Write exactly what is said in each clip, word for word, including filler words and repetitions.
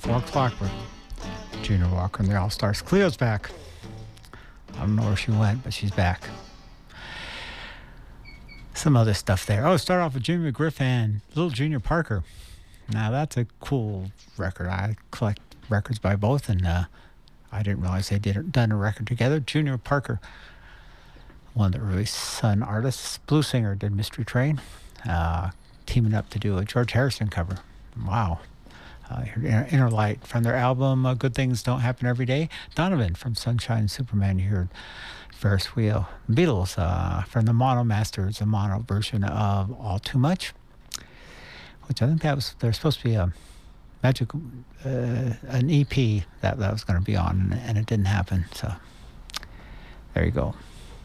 four o'clock with Junior Walker and the All-Stars. Cleo's back. I don't know where she went, but she's back. Some other stuff there. Oh, start off with Jimmy McGriff and Little Junior Parker. Now, that's a cool record. I collect records by both, and uh, I didn't realize they did done a record together. Junior Parker, one of the early Sun artists, blues singer, did Mystery Train, uh, teaming up to do a George Harrison cover. Wow. Uh, Inner, Inner Light from their album uh, Good Things Don't Happen Every Day. Donovan from Sunshine Superman. You heard Ferris Wheel. Beatles uh, from the Mono Masters, a mono version of All Too Much, which I think that was, there's supposed to be a magic, uh, an E P that that was going to be on, and, and it didn't happen. So there you go.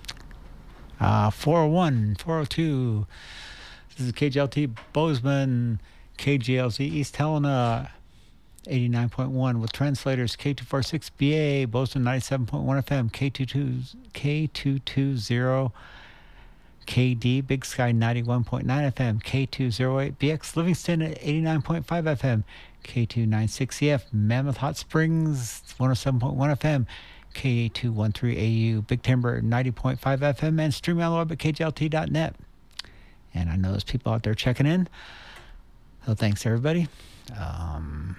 Uh, four oh one, four oh two. This is K G L T Bozeman, K G L Z East Helena, eighty-nine point one with translators, K two forty-six B A, Bozeman ninety-seven point one F M, K twenty-two, K two twenty K D, Big Sky ninety-one point nine F M, K two oh eight B X, Livingston at eighty-nine point five F M, K two ninety-six C F, Mammoth Hot Springs one oh seven point one F M, K two thirteen A U, Big Timber ninety point five F M, and stream on the web at K G L T dot net. And I know there's people out there checking in. So thanks, everybody. Um,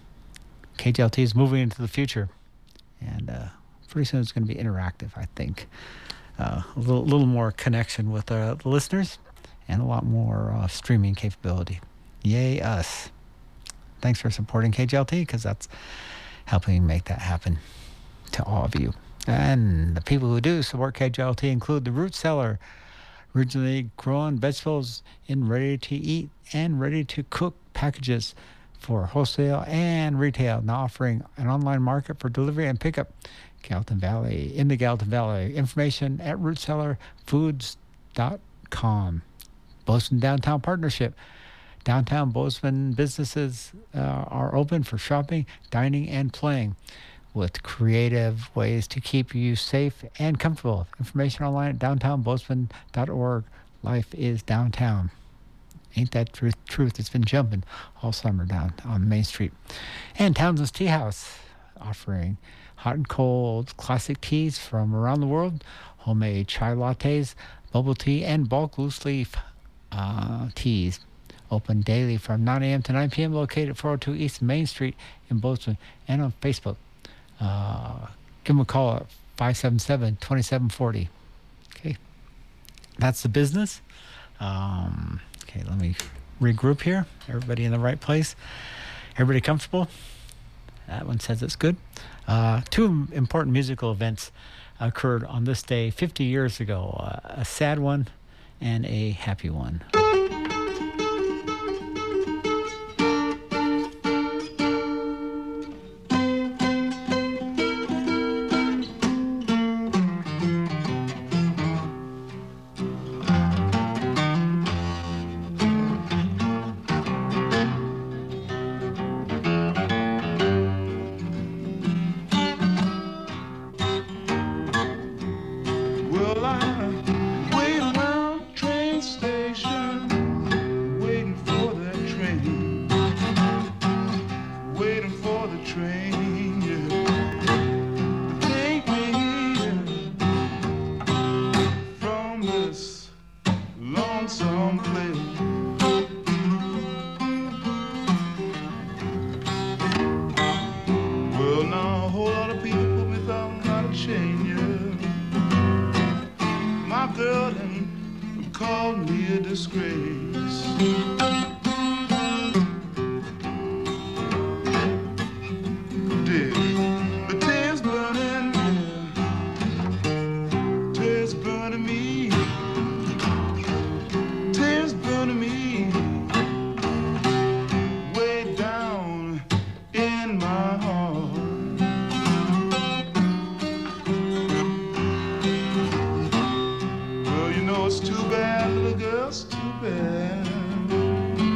K G L T is moving into the future. And uh, pretty soon it's going to be interactive, I think. Uh, a little, little more connection with uh, the listeners and a lot more uh, streaming capability. Yay, us. Thanks for supporting K G L T, because that's helping make that happen to all of you. And the people who do support K G L T include the Root Cellar, originally grown vegetables in ready-to-eat and ready-to-cook packages for wholesale and retail, now offering an online market for delivery and pickup. Gallatin Valley, in the Gallatin Valley. Information at root cellar foods dot com. Bozeman Downtown Partnership. Downtown Bozeman businesses uh, are open for shopping, dining, and playing, with creative ways to keep you safe and comfortable. Information online at downtown bozeman dot org. Life is downtown. Ain't that truth? Truth. It's been jumping all summer down on Main Street. And Townsend's Tea House, offering hot and cold classic teas from around the world, homemade chai lattes, bubble tea, and bulk loose leaf uh, teas. Open daily from nine a.m. to nine p.m. Located at four oh two East Main Street in Bozeman, and on Facebook. Uh, give them a call at five seven seven, two seven four oh. Okay. That's the business. Um, okay, let me regroup here. Everybody in the right place. Everybody comfortable? That one says it's good. Uh, two important musical events occurred on this day fifty years ago. Uh, a sad one and a happy one. It's too bad, little girl, it's too bad.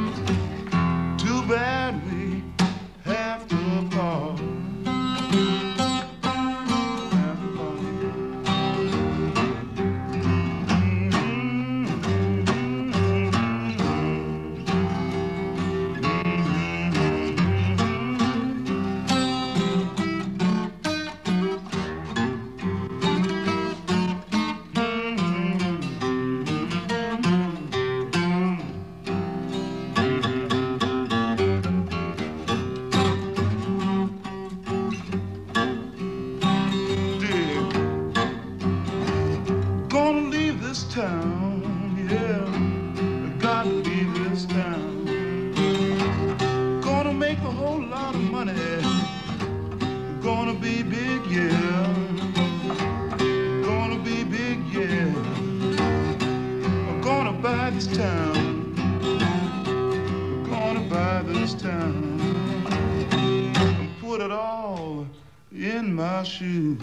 town. We're gonna buy this town and put it all in my shoe.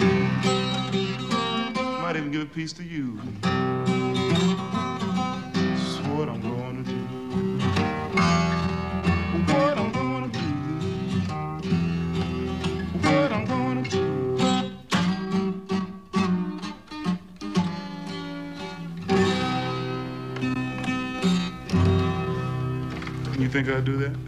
Might even give a piece to you. This is what I'm gonna do. What I'm gonna do. What I'm gonna do. You think I'd do that?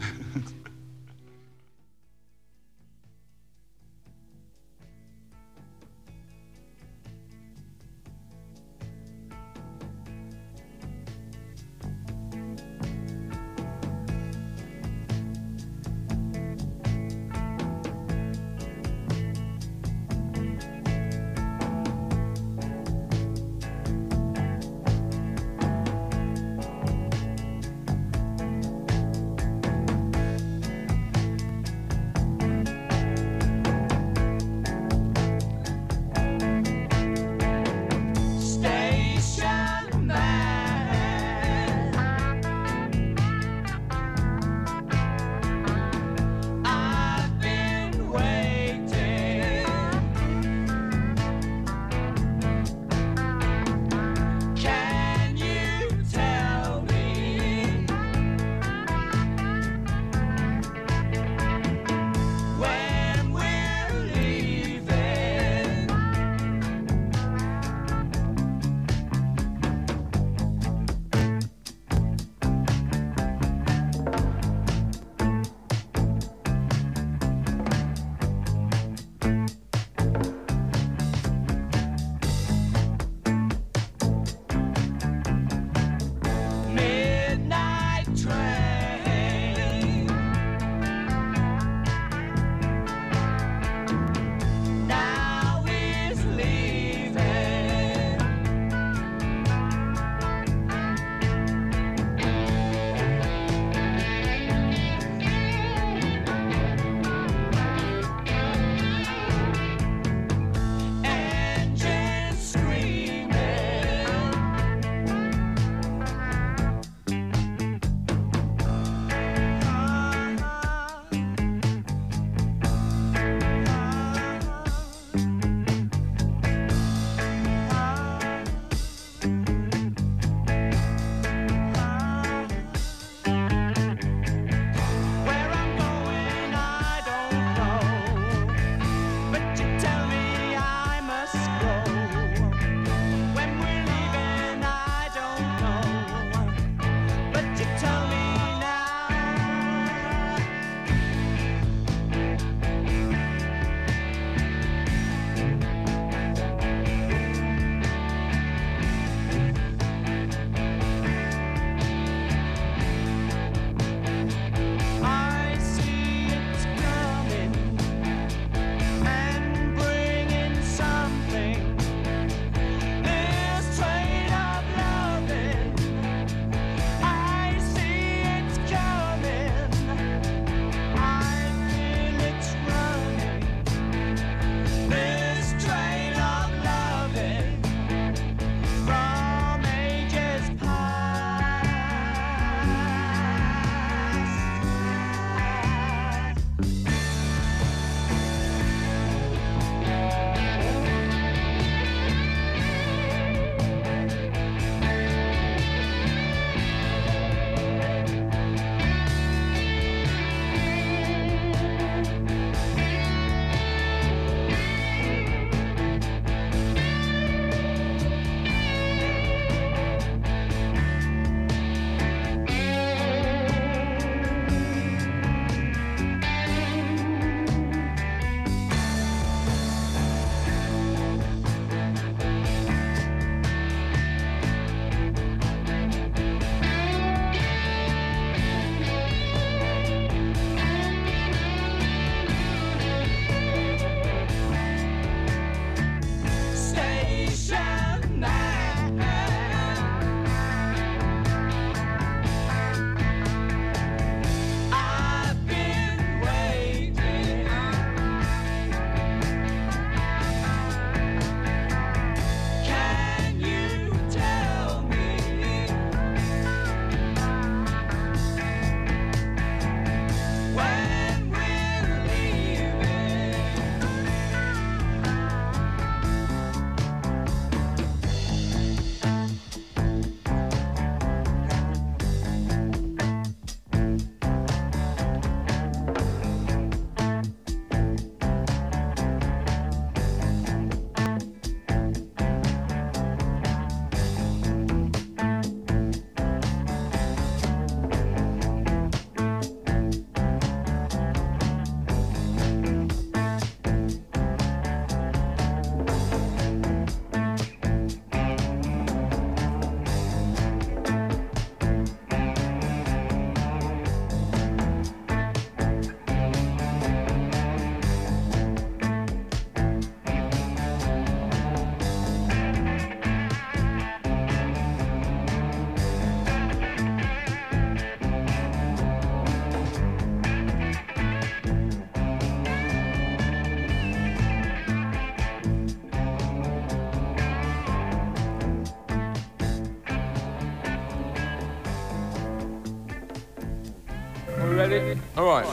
Ready? All right.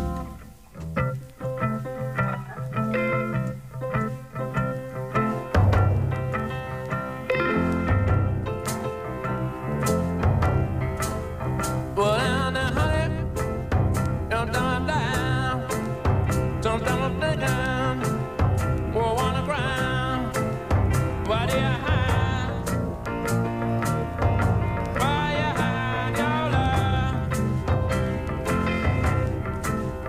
Well, down there, honey, down, down, down, down, down, down, down, oh, on the ground, why do you hide? Why you hide your love?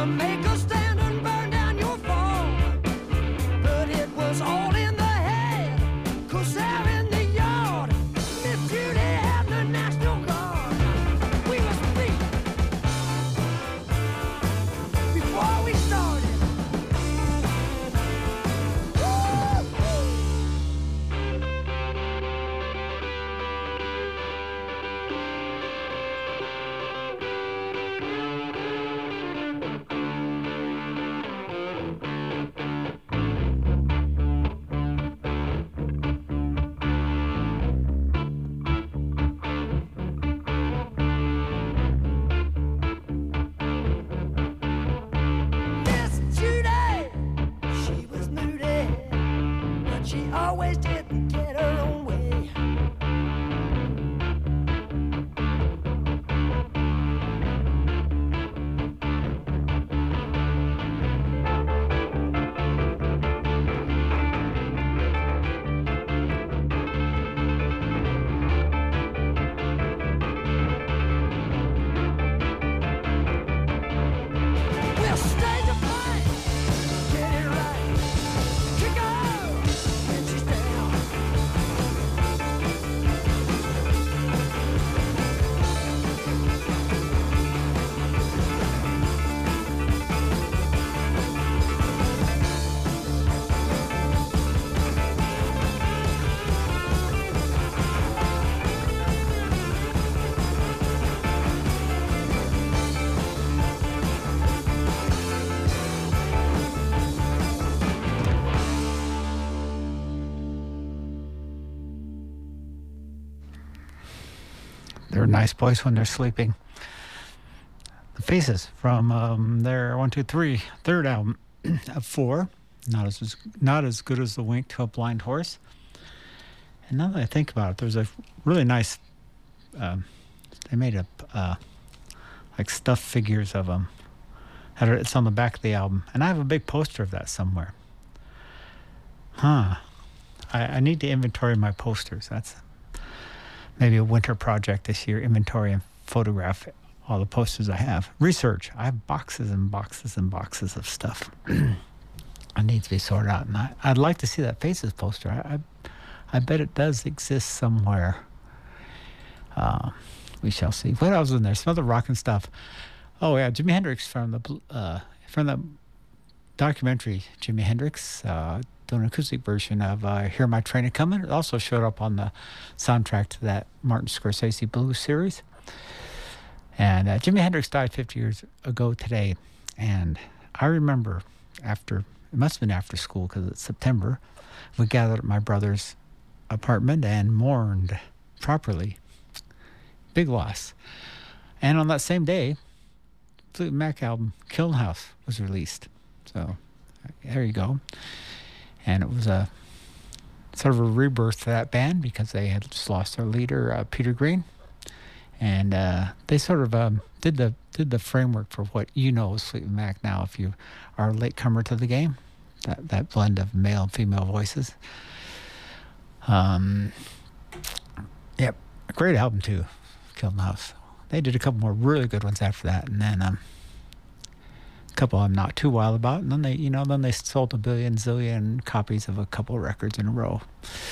to make a stand and burn down your farm. But it was all in the head, 'cause there in the yard, Miss Judy had the National Guard. We was beat before we started. Miss Judy, she was moody, but she always didn't get her own way. We'll stay to fight, get it right, kick her when she's down. They're nice boys when they're sleeping. The Faces from um, their one, two, three, third album of four. Not as not as good as the Wink to a Blind Horse. And now that I think about it, there's a really nice. Um, they made up uh, like stuffed figures of them. It's on the back of the album, and I have a big poster of that somewhere. Huh. I, I need to inventory my posters. That's maybe a winter project this year. Inventory and photograph all the posters I have. Research. I have boxes and boxes and boxes of stuff. I need to be sorted out, and I, I'd like to see that Faces poster. I, I, I bet it does exist somewhere. Uh, we shall see. What else was in there? Some other rockin' stuff. Oh yeah, Jimi Hendrix from the uh, from the documentary. Jimi Hendrix uh, doing an acoustic version of uh, "Hear My Train A Comin'." It also showed up on the soundtrack to that Martin Scorsese Blues series. And uh, Jimi Hendrix died fifty years ago today, and I remember after it must have been after school because it's September. We gathered at my brother's apartment and mourned properly. Big loss. And on that same day, Fleetwood Mac album Kiln House was released. So there you go. And it was a sort of a rebirth to that band because they had just lost their leader, uh, Peter Green. And uh, they sort of um, did the did the framework for what you know as Fleetwood Mac now if you are a latecomer to the game. That that blend of male and female voices. Um, yep, a great album too, Kiln House. They did a couple more really good ones after that, and then um, a couple I'm not too wild about. And then they, you know, then they sold a billion zillion copies of a couple records in a row.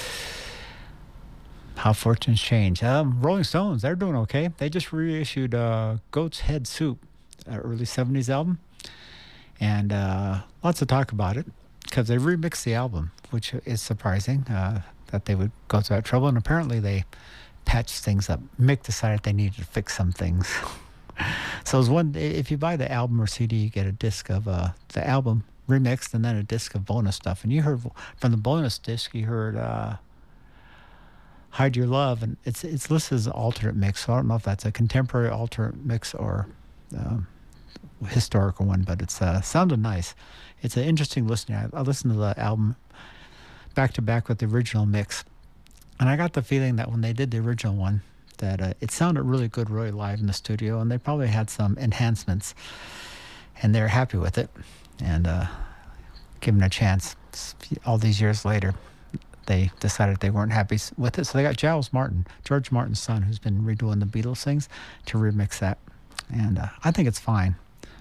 How fortunes change. Um, Rolling Stones, they're doing okay. They just reissued uh, Goat's Head Soup, uh, early seventies album, and uh, lots of talk about it because they remixed the album, which is surprising uh, that they would go to that trouble. And apparently they patched things up. Mick decided they needed to fix some things. So it was one. If you buy the album or C D, you get a disc of uh, the album remixed and then a disc of bonus stuff. And you heard from the bonus disc, you heard uh, "Hide Your Love," and it's it's listed as an alternate mix. So I don't know if that's a contemporary alternate mix or um, historical one, but it's uh, sounded nice. It's an interesting listening. I, I listened to the album back to back with the original mix, and I got the feeling that when they did the original one, that uh, it sounded really good, really live in the studio, and they probably had some enhancements, and they're happy with it, and uh, given a chance. All these years later, they decided they weren't happy with it, so they got Giles Martin, George Martin's son, who's been redoing the Beatles things, to remix that, and uh, I think it's fine.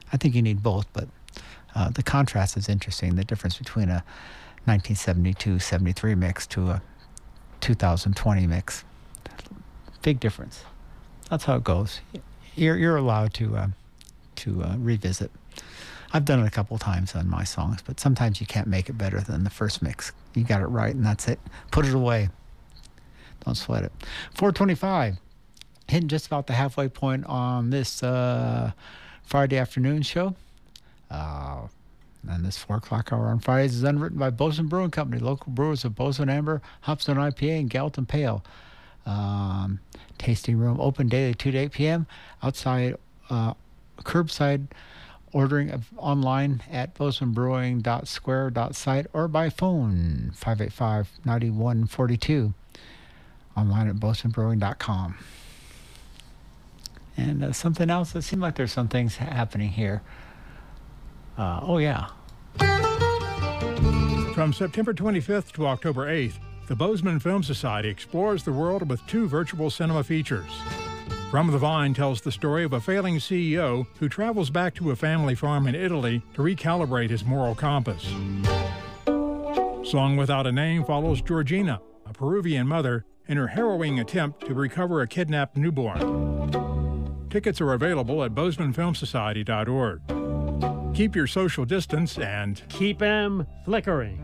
I think you need both, but uh, the contrast is interesting. The difference between a nineteen seventy-two seventy-three mix to a two thousand twenty mix. Big difference. That's how it goes. You're you're allowed to uh, to uh, revisit. I've done it a couple times on my songs, but sometimes you can't make it better than the first mix. You got it right, and that's it. Put it away. Don't sweat it. four twenty-five, hitting just about the halfway point on this uh, Friday afternoon show. Uh, and this four o'clock hour on Fridays is underwritten by Bozeman Brewing Company, local brewers of Bozeman Amber, Hopstone I P A, and Gallatin Pale. Um, tasting room open daily two to eight p.m. Outside, uh, curbside ordering of online at bozeman brewing dot square dot site or by phone five eight five, nine one four two. Online at bozeman brewing dot com. And uh, something else, it seems like there's some things happening here. Uh, oh, yeah. From September twenty-fifth to October eighth, the Bozeman Film Society explores the world with two virtual cinema features. From the Vine tells the story of a failing C E O who travels back to a family farm in Italy to recalibrate his moral compass. Song Without a Name follows Georgina, a Peruvian mother, in her harrowing attempt to recover a kidnapped newborn. Tickets are available at bozeman film society dot org. Keep your social distance and keep 'em flickering.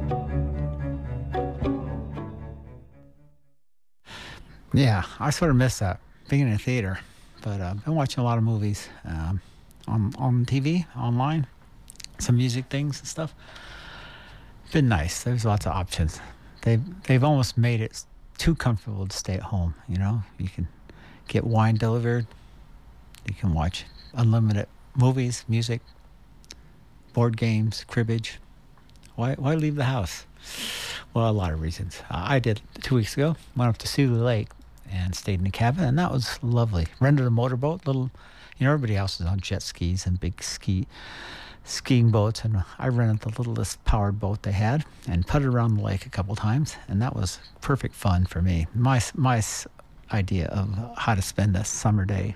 Yeah, I sort of miss that, being in a theater. But uh, I've been watching a lot of movies um, on on T V, online, some music things and stuff. Been nice. There's lots of options. They've, they've almost made it too comfortable to stay at home, you know? You can get wine delivered. You can watch unlimited movies, music, board games, cribbage. Why why leave the house? Well, a lot of reasons. Uh, I did two weeks ago. Went up to Sealy Lake and stayed in a cabin, and that was lovely. Rented a motorboat, little, you know, everybody else is on jet skis and big ski skiing boats, and I rented the littlest powered boat they had and putted around the lake a couple times, and that was perfect fun for me. My my idea of how to spend a summer day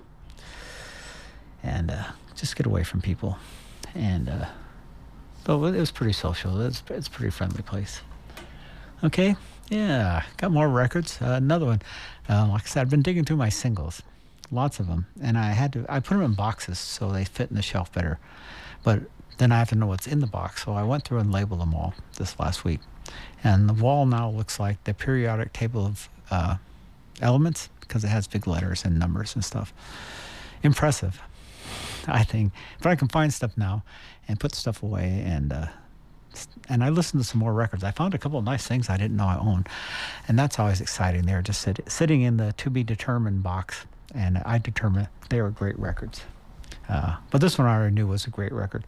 and uh, just get away from people. And uh, so it was pretty social. It's it's a pretty friendly place. Okay, yeah, got more records. Uh, another one. Uh, like I said, I've been digging through my singles, lots of them, and I had to. I put them in boxes so they fit in the shelf better. But then I have to know what's in the box, so I went through and labeled them all this last week. And the wall now looks like the periodic table of uh, elements because it has big letters and numbers and stuff. Impressive, I think. But I can find stuff now and put stuff away, and uh, and I listened to some more records. I found a couple of nice things I didn't know I owned, and that's always exciting. They're just sit, sitting in the to-be-determined box, and I determined they were great records. Uh, but this one I already knew was a great record.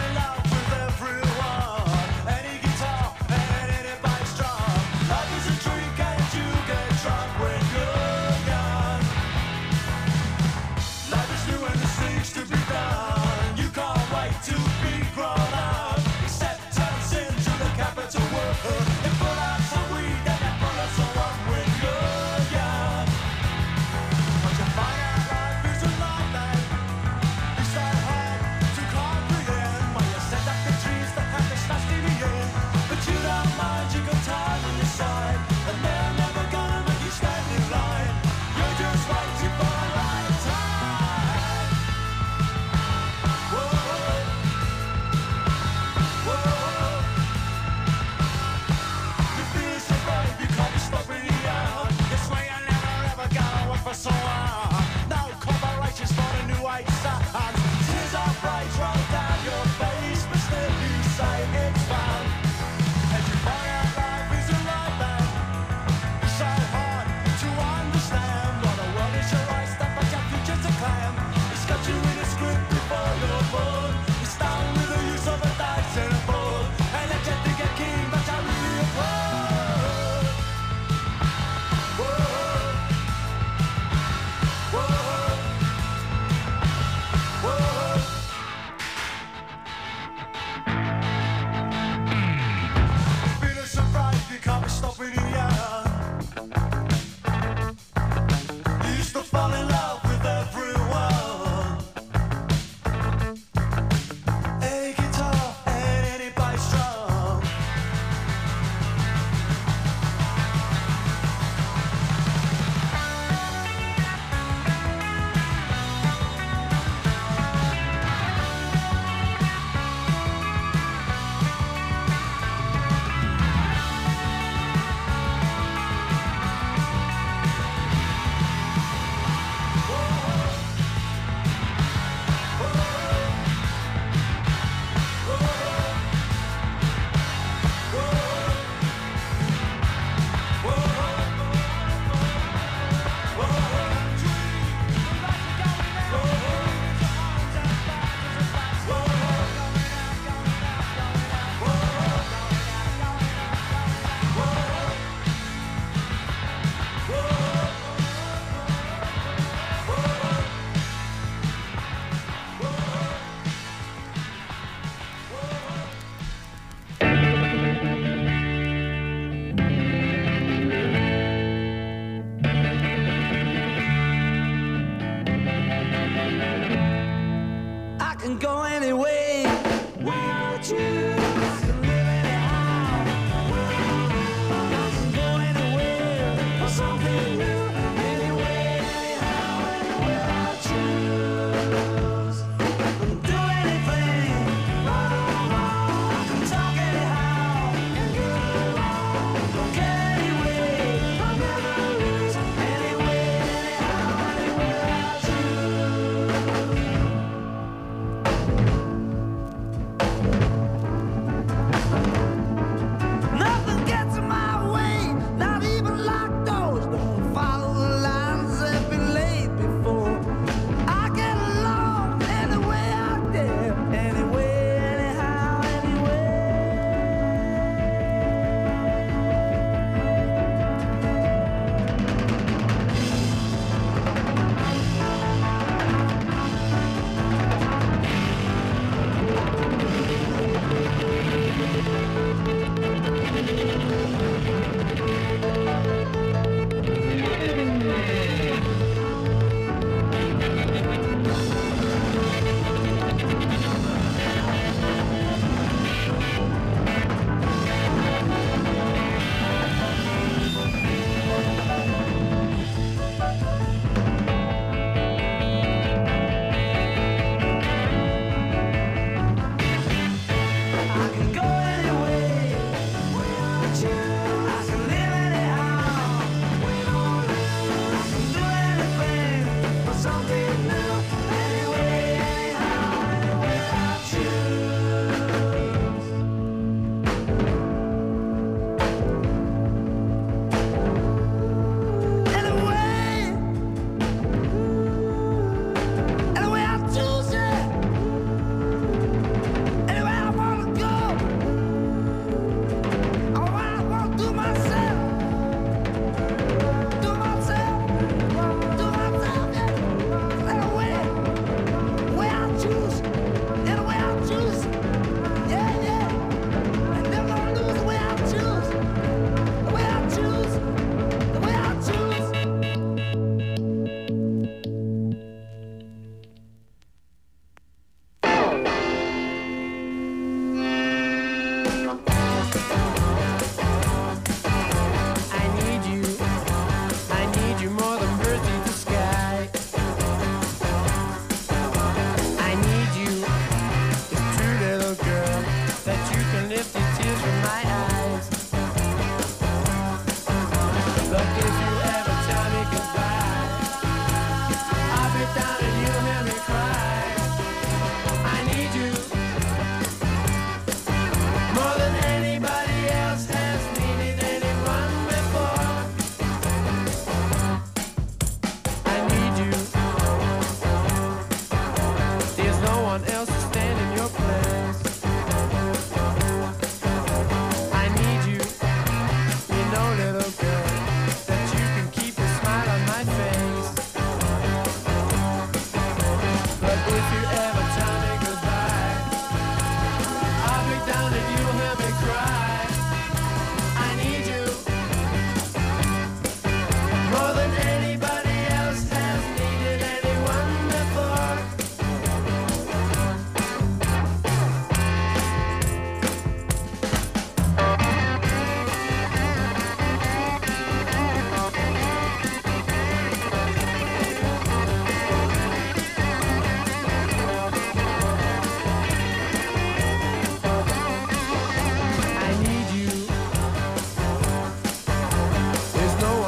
Life is a dream. me stopping here. Used to fall in love with everyone. A guitar and any bass drum.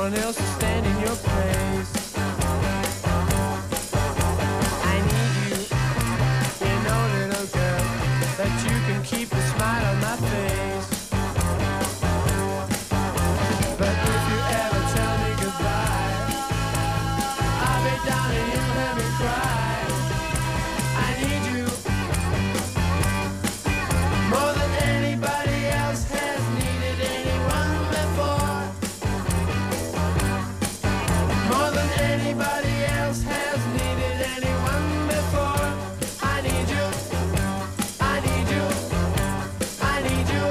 one else to stand in your place. I need you, you know, little girl, that you can keep a smile on my face. But if you ever tell me goodbye, I'll be down and you'll hear me cry. I need you more than anybody else has needed anyone before. More than anybody else has needed anyone before. I need you, I need you, I need you.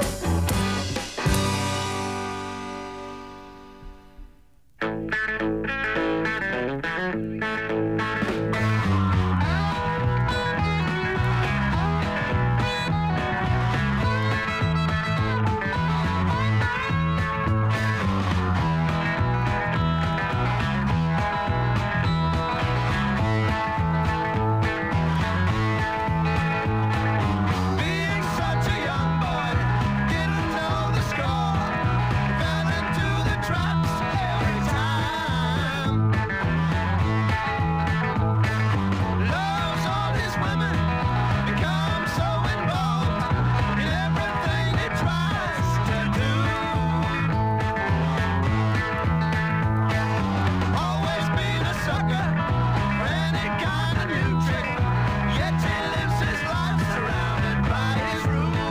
Being such a young boy, didn't know the score. Fell into the traps every time. Loves all his women, becomes so involved in everything he tries to do. Always been a sucker for any kind of new trick, yet he lives his life surrounded by his rules.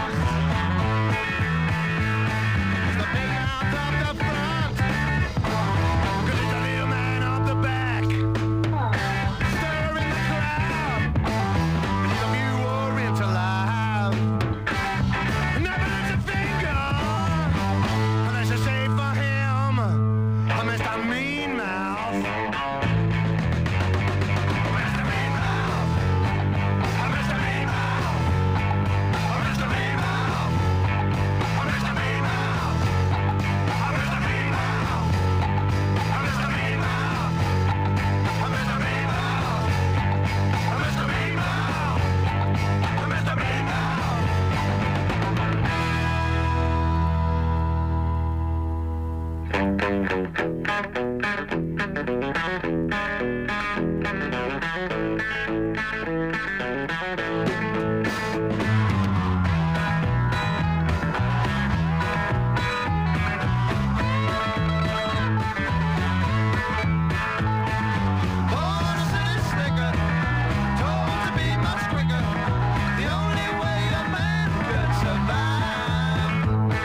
He's the big mouth of the front, 'cause he's the little man of the back. Stirring the crowd, he's a few oriental live. Never lifts a finger unless you say for him, oh, Mister Mean Mouth. Mister Mean Mouth. Oh, Mister Mean Mouth. Oh, Mister Mean Mouth. Oh, Mister Mean Mouth. Oh, Mister Mean Mouth. Oh, Mister Mean Mouth. Oh, Mister Mean Mouth. Oh, Mister Mean Mouth. Oh, Mister Mean Mouth. Born a city slicker, told to be much quicker, the only way a man could survive.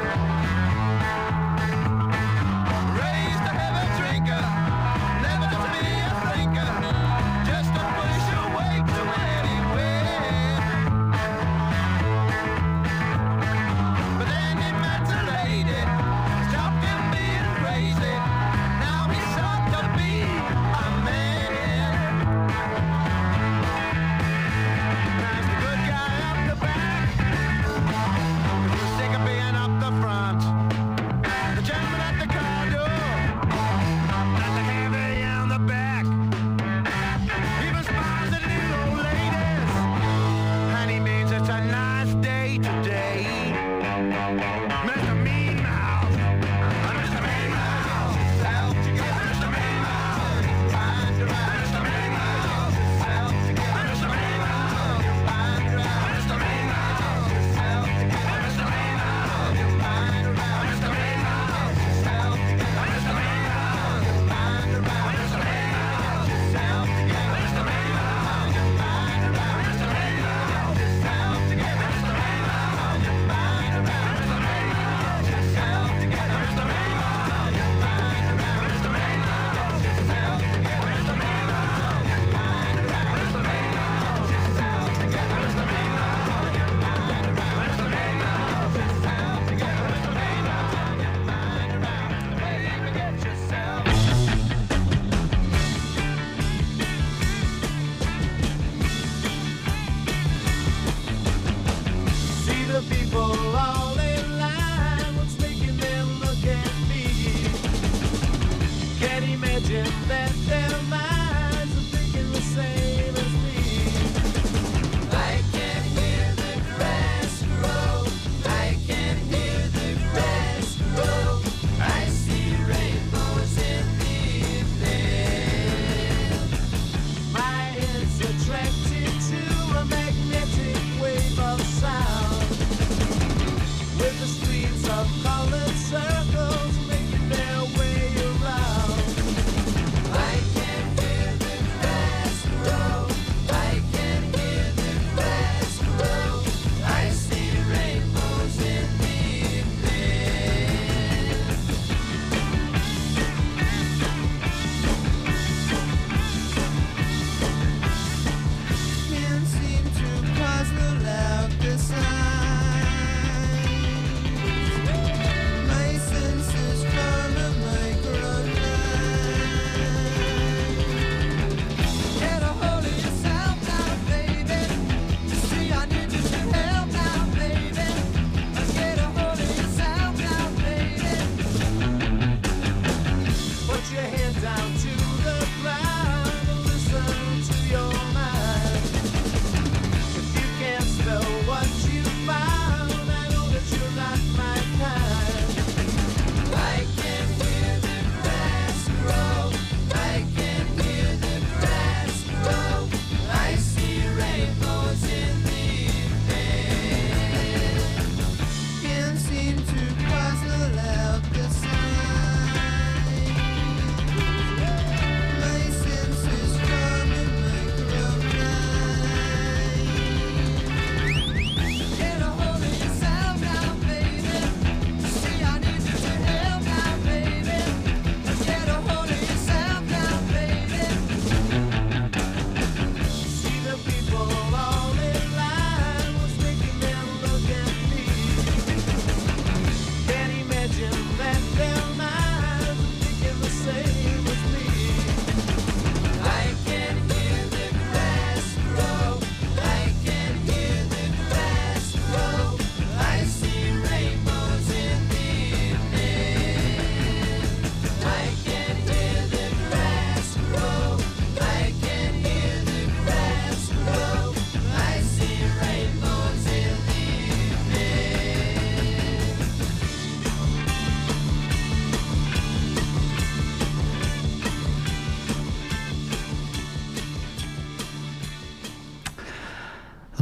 Raised a heavy drinker, never to be a thinker, just to push your way to anywhere. But then he met a lady, stopped him being crazy. Now he's sought to be a man. Now he's the good guy up the back, who's sick of being up the front. The gentleman at the car door, not the heavy on the back. Even smiles at little old ladies, and he means it's a nice day today. Mister Mean Mouth, Mister Mean Mouth, Mister Mean Mouth, Mister Mean Mouth, Mister Mean Mouth, Mister Mean Mouth, Mister Mean Mouth, Mister Mean Mouth, Mister Mean See the people all in line, what's making them look at me? Can't imagine that their minds are thinking the same as me. I can hear the grass grow, I can hear the grass grow, I see rainbows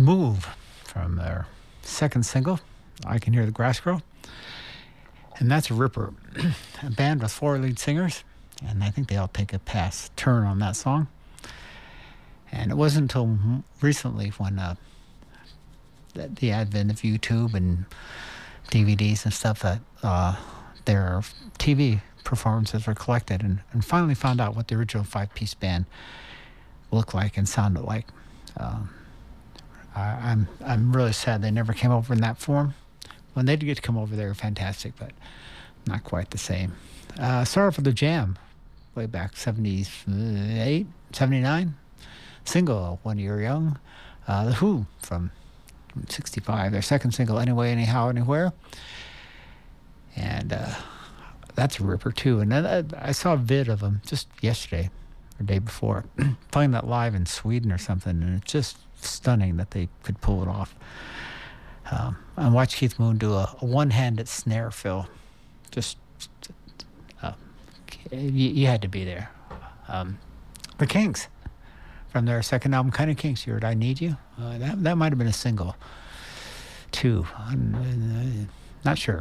Move from their second single, I Can Hear the Grass Grow. And that's a ripper. A band with four lead singers, and I think they all take a pass turn on that song. And it wasn't until recently when uh, the, the advent of YouTube and D V Ds and stuff that uh, their T V performances were collected, and, and finally found out what the original five-piece band looked like and sounded like. Um, I, I'm I'm really sad they never came over in that form. When they did get to come over, they were fantastic, but not quite the same. Uh, Sorrow for the Jam, way back seventy-eight, seventy-nine. Single, When You're Young. Uh, the Who from sixty-five, their second single, Anyway, Anyhow, Anywhere. And uh, that's a ripper, too. And then I, I saw a vid of them just yesterday, or day before, playing that live in Sweden or something, and it's just stunning that they could pull it off. Um, I watched Keith Moon do a, a one-handed snare fill. Just, uh, you, you had to be there. Um, the Kinks, from their second album, Kind of Kinks, you heard I Need You. Uh, that that might have been a single, too. I'm uh, not sure.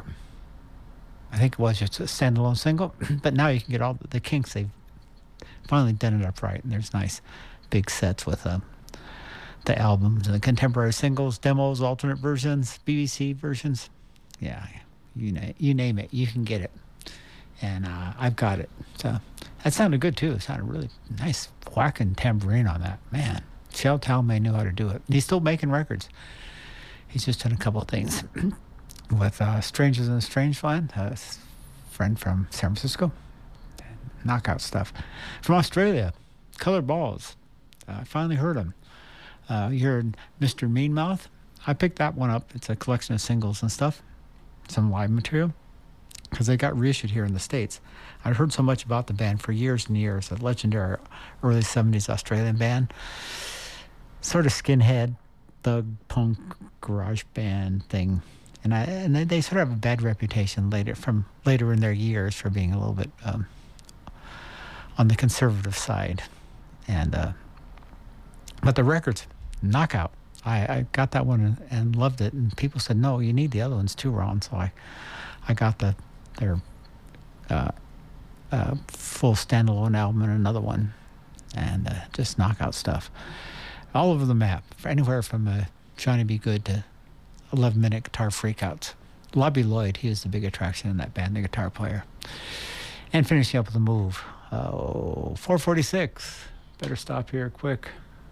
I think it was just a standalone single, but now you can get all the, the Kinks. They've finally done it up right, and there's nice big sets with them. Uh, the albums, the contemporary singles, demos, alternate versions, B B C versions. Yeah, you na- you name it, you can get it. And uh, I've got it. So that sounded good, too. It sounded really nice whacking tambourine on that. Man, Shel Talmy knew how to do it. He's still making records. He's just done a couple of things with uh, Strangers in a Strange Land, a friend from San Francisco. Knockout stuff. From Australia, Colored Balls. Uh, I finally heard him. Uh, you heard Mister Meanmouth. I picked that one up. It's a collection of singles and stuff, some live material, because they got reissued here in the States. I'd heard so much about the band for years and years, a legendary early seventies Australian band, sort of skinhead, thug, punk, garage band thing. And I and they, they sort of have a bad reputation later from later in their years for being a little bit um, on the conservative side. And uh, but the records, knockout. I, I got that one and, and loved it. And people said, no, you need the other ones too, Ron. So I, I got the their uh, uh, full standalone album and another one. And uh, just knockout stuff. All over the map. Anywhere from uh, Johnny B. Good to eleven-minute guitar freakouts. Lobby Lloyd, he was the big attraction in that band, the guitar player. And finishing up with a Move. Oh, four forty-six. Better stop here quick.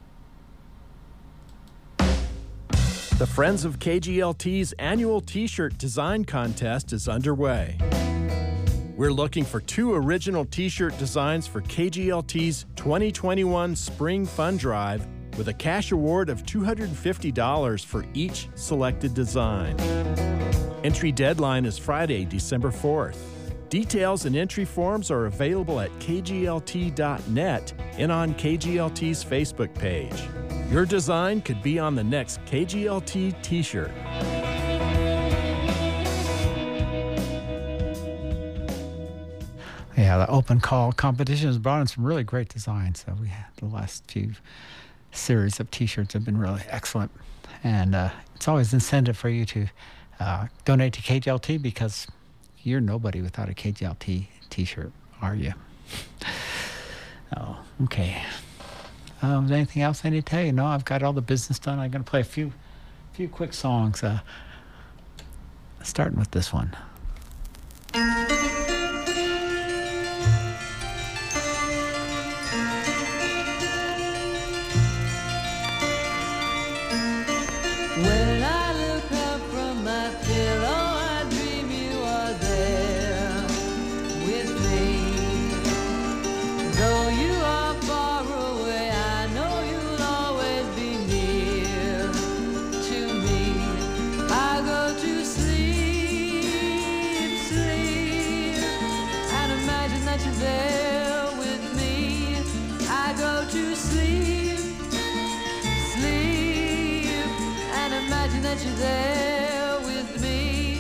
The Friends of K G L T's annual T-shirt design contest is underway. We're looking for two original T-shirt designs for K G L T's twenty twenty-one Spring Fun Drive with a cash award of two hundred fifty dollars for each selected design. Entry deadline is Friday, December fourth. Details and entry forms are available at k g l t dot net and on K G L T's Facebook page. Your design could be on the next K G L T T-shirt. Yeah, the open call competition has brought in some really great designs. So we had the last few series of T-shirts have been really excellent. And uh, it's always incentive for you to uh, donate to K G L T because you're nobody without a K G L T T-shirt, are you? Oh, okay. Um, is there anything else I need to tell you? No, I've got all the business done. I'm going to play a few, few quick songs. Uh, starting with this one. When I look up from my pillow, I dream you are there with me. Though you are far away, I know you'll always be near to me. I go to sleep, sleep, and imagine that you're there with me. I go to sleep, sleep, and imagine that you're there with me.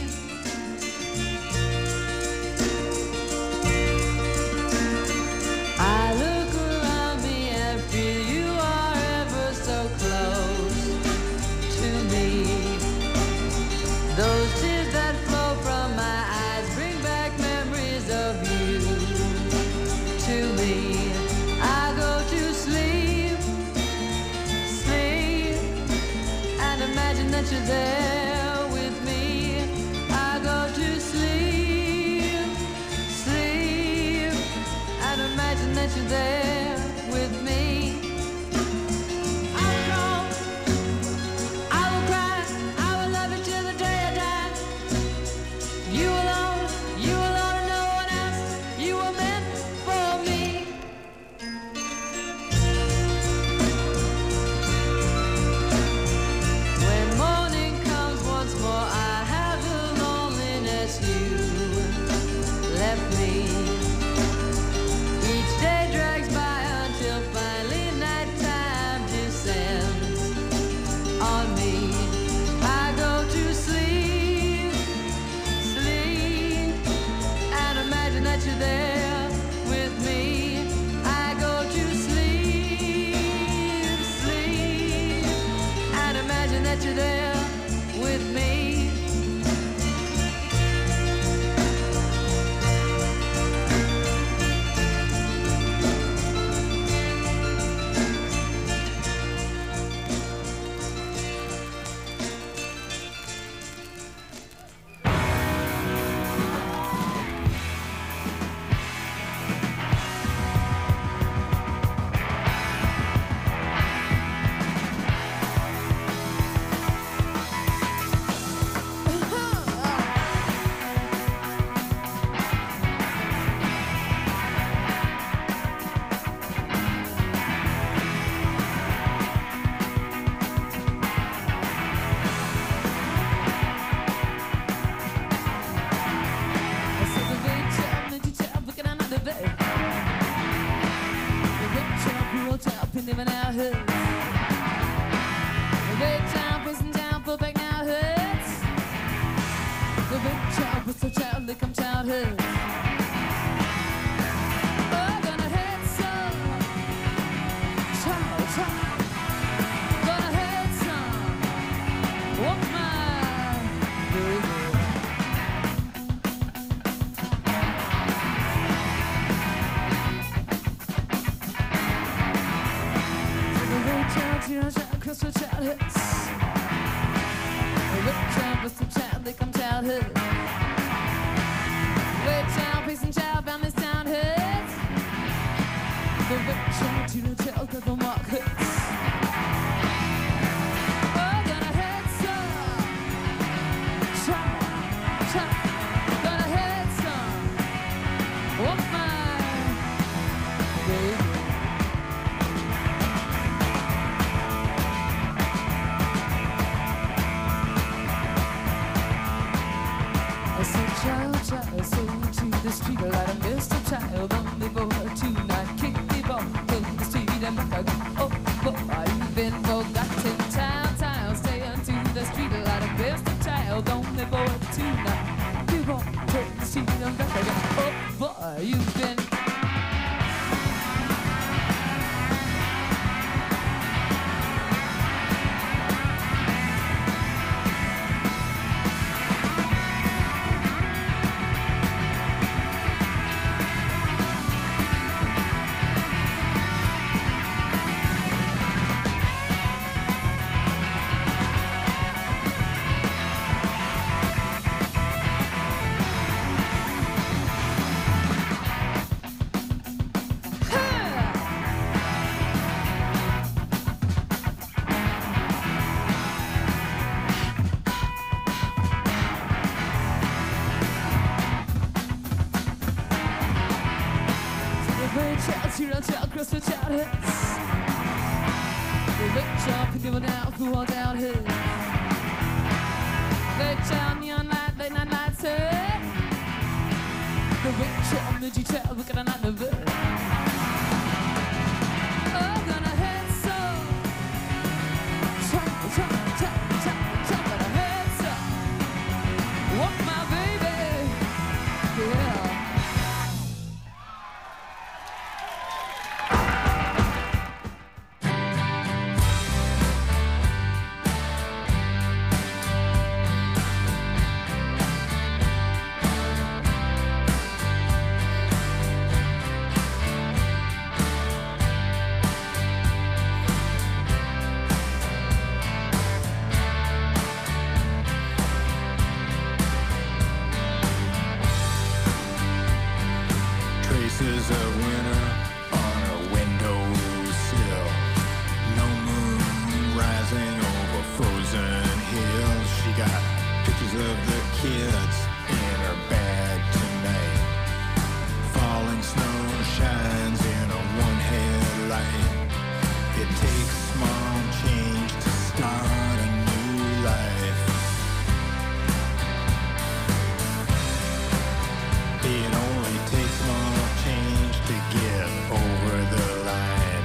I look around me and feel you are ever so close you're there with me. I go to sleep, sleep, and imagine that you're there with me. I will crawl, I will cry, I will love you till the day I die. You alone, you alone, and no one else. You were meant for me. When morning comes once more, I have the loneliness you left me. Each day drags by until finally nighttime descends on me. I go to sleep, sleep, and imagine that you're there with me. I go to sleep, sleep, and imagine that you're there with me. Pictures of winter on her windowsill. No moon rising over frozen hills. She got pictures of the kids in her bag tonight. Falling snow shines in a one headlight. It takes small change to start a new life. It only takes small change to get over the line.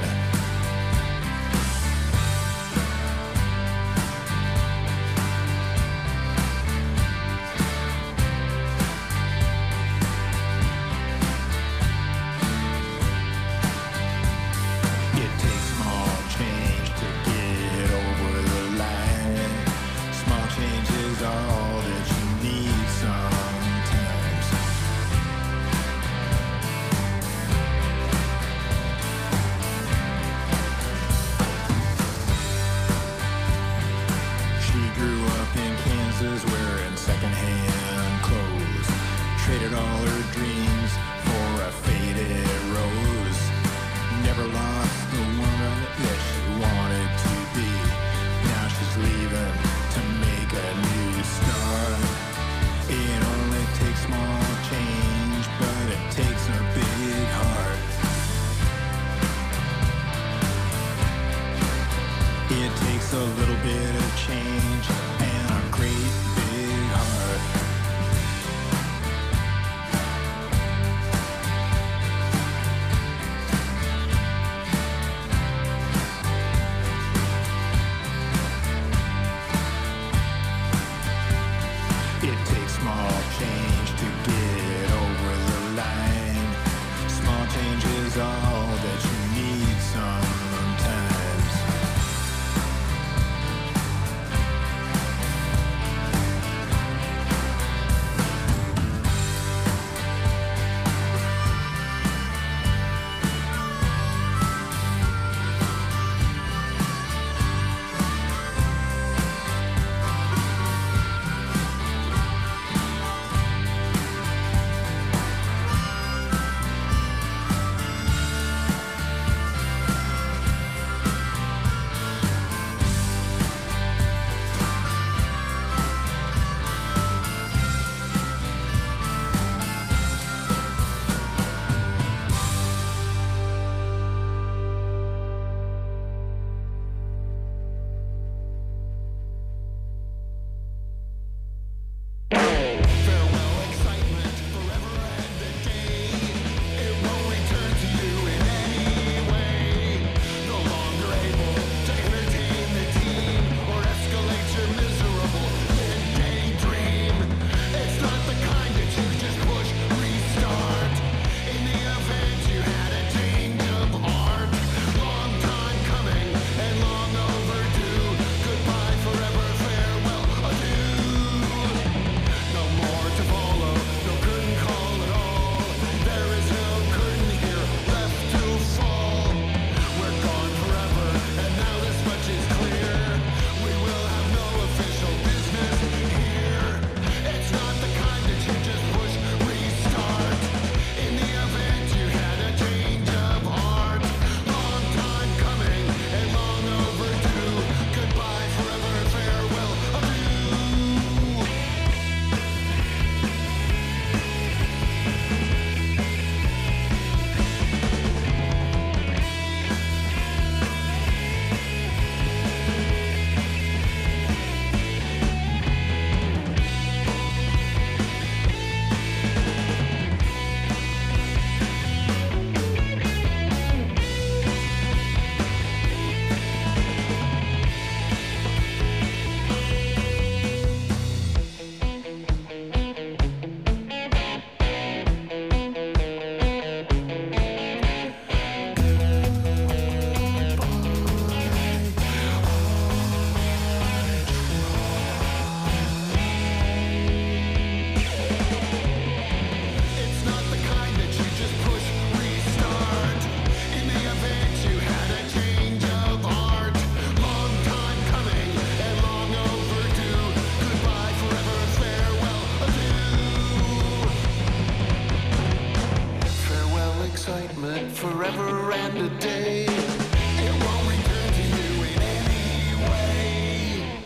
excitement forever and a day. It won't return to you in any way.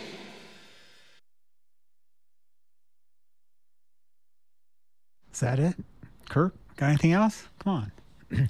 Is that it? Kurt, got anything else? Come on.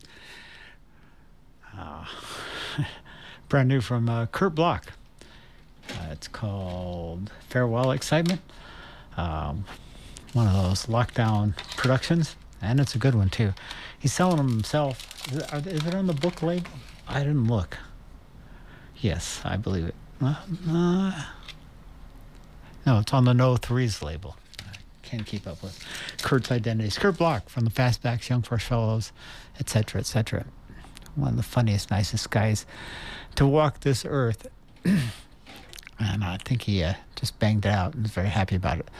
uh, brand new from uh, Kurt Bloch. Uh, it's called Farewell Excitement. Um, one of those lockdown productions, and it's a good one too. He's selling them himself. Is it, are, is it on the book label? I didn't look. Yes, I believe it. Uh, uh, no, it's on the No Threes label. I can't keep up with Kurt's identities. Kurt Bloch from the Fastbacks, Young Fresh Fellows, et cetera, et cetera. One of the funniest, nicest guys to walk this earth. And I think he uh, just banged it out and was very happy about it.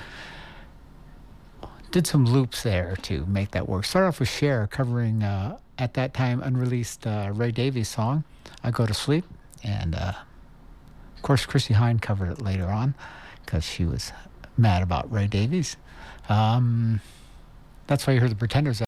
Did some loops there to make that work. Started off with Cher covering, uh, at that time, unreleased uh, Ray Davies song, I Go to Sleep. And, uh, of course, Chrissie Hynde covered it later on because she was mad about Ray Davies. Um, that's why you heard the Pretenders